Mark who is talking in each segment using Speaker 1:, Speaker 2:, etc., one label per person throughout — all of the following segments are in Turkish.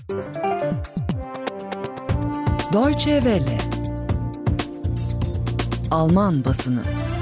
Speaker 1: Deutsche Welle. Alman basını.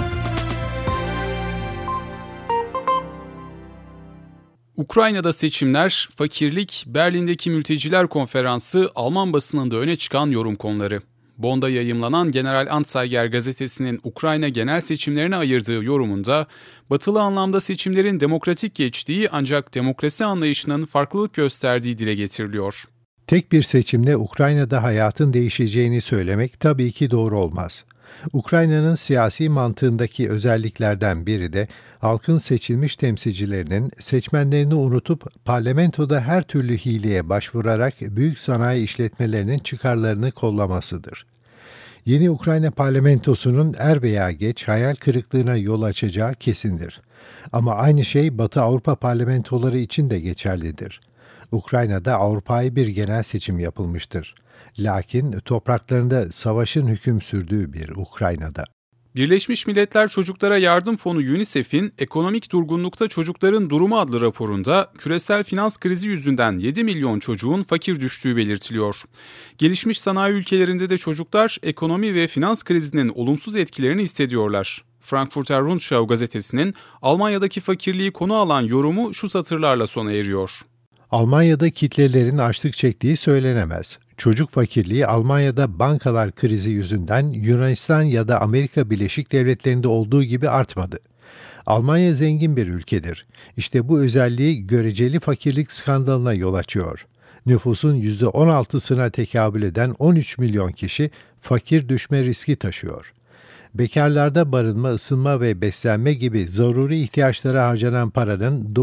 Speaker 2: Ukrayna'da seçimler, fakirlik, Berlin'deki mülteciler konferansı Alman basınında öne çıkan yorum konuları. Bonn'da yayımlanan General Anzeiger gazetesinin Ukrayna genel seçimlerine ayırdığı yorumunda, batılı anlamda seçimlerin demokratik geçtiği ancak demokrasi anlayışının farklılık gösterdiği dile getiriliyor.
Speaker 3: Tek bir seçimle Ukrayna'da hayatın değişeceğini söylemek tabii ki doğru olmaz. Ukrayna'nın siyasi mantığındaki özelliklerden biri de halkın seçilmiş temsilcilerinin seçmenlerini unutup parlamentoda her türlü hileye başvurarak büyük sanayi işletmelerinin çıkarlarını kollamasıdır. Yeni Ukrayna parlamentosunun er veya geç hayal kırıklığına yol açacağı kesindir. Ama aynı şey Batı Avrupa parlamentoları için de geçerlidir. Ukrayna'da Avrupa'yı bir genel seçim yapılmıştır. Lakin topraklarında savaşın hüküm sürdüğü bir Ukrayna'da.
Speaker 2: Birleşmiş Milletler Çocuklara Yardım Fonu UNICEF'in Ekonomik Durgunlukta Çocukların Durumu adlı raporunda küresel finans krizi yüzünden 7 milyon çocuğun fakir düştüğü belirtiliyor. Gelişmiş sanayi ülkelerinde de çocuklar ekonomi ve finans krizinin olumsuz etkilerini hissediyorlar. Frankfurter Rundschau gazetesinin Almanya'daki fakirliği konu alan yorumu şu satırlarla sona eriyor.
Speaker 3: Almanya'da kitlelerin açlık çektiği söylenemez. Çocuk fakirliği Almanya'da bankalar krizi yüzünden Yunanistan ya da Amerika Birleşik Devletleri'nde olduğu gibi artmadı. Almanya zengin bir ülkedir. İşte bu özelliği göreceli fakirlik skandalına yol açıyor. Nüfusun %16'sına tekabül eden 13 milyon kişi fakir düşme riski taşıyor. Bekarlarda barınma, ısınma ve beslenme gibi zaruri ihtiyaçlara harcanan paranın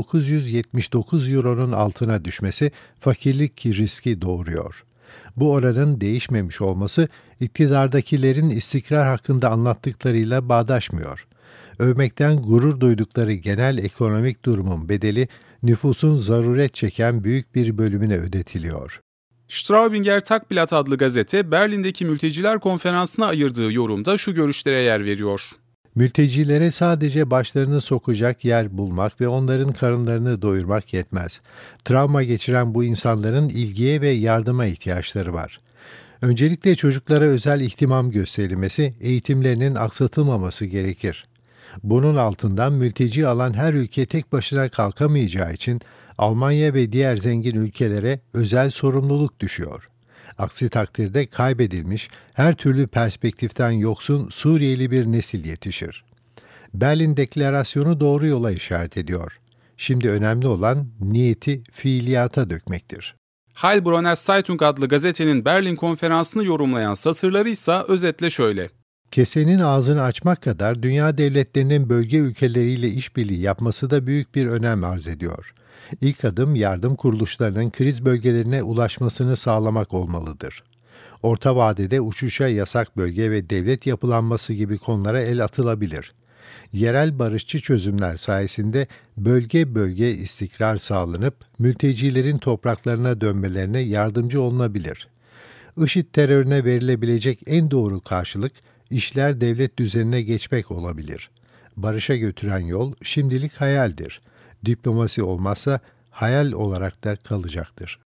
Speaker 3: 979 euronun altına düşmesi fakirlik riski doğuruyor. Bu oranın değişmemiş olması iktidardakilerin istikrar hakkında anlattıklarıyla bağdaşmıyor. Övmekten gurur duydukları genel ekonomik durumun bedeli nüfusun zaruret çeken büyük bir bölümüne ödetiliyor.
Speaker 2: Straubinger Tagblatt adlı gazete Berlin'deki mülteciler konferansına ayırdığı yorumda şu görüşlere yer veriyor.
Speaker 3: Mültecilere sadece başlarını sokacak yer bulmak ve onların karınlarını doyurmak yetmez. Travma geçiren bu insanların ilgiye ve yardıma ihtiyaçları var. Öncelikle çocuklara özel ihtimam gösterilmesi, eğitimlerinin aksatılmaması gerekir. Bunun altından mülteci alan her ülke tek başına kalkamayacağı için Almanya ve diğer zengin ülkelere özel sorumluluk düşüyor. Aksi takdirde kaybedilmiş, her türlü perspektiften yoksun Suriyeli bir nesil yetişir. Berlin Deklarasyonu doğru yola işaret ediyor. Şimdi önemli olan niyeti fiiliyata dökmektir.
Speaker 2: Heilbronner Zeitung adlı gazetenin Berlin konferansını yorumlayan satırları ise özetle şöyle.
Speaker 3: Kesenin ağzını açmak kadar dünya devletlerinin bölge ülkeleriyle işbirliği yapması da büyük bir önem arz ediyor. İlk adım yardım kuruluşlarının kriz bölgelerine ulaşmasını sağlamak olmalıdır. Orta vadede uçuşa yasak bölge ve devlet yapılanması gibi konulara el atılabilir. Yerel barışçı çözümler sayesinde bölge bölge istikrar sağlanıp mültecilerin topraklarına dönmelerine yardımcı olunabilir. IŞİD terörüne verilebilecek en doğru karşılık işler devlet düzenine geçmek olabilir. Barışa götüren yol şimdilik hayaldir. Diplomasi olmazsa hayal olarak da kalacaktır.